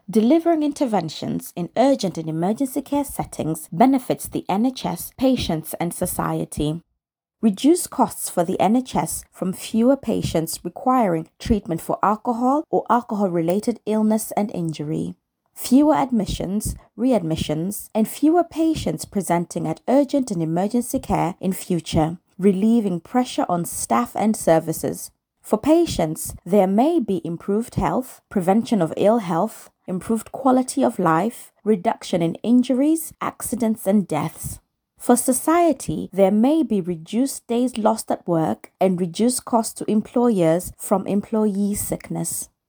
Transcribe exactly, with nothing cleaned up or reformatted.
Delivering interventions in urgent and emergency care settings benefits the N H S, patients, and society. Reduce costs for the N H S from fewer patients requiring treatment for alcohol or alcohol-related illness and injury. Fewer admissions, readmissions, and fewer patients presenting at urgent and emergency care in future, relieving pressure on staff and services. For patients, there may be improved health, prevention of ill health, improved quality of life, reduction in injuries, accidents, and deaths. For society, there may be reduced days lost at work and reduced costs to employers from employee sickness.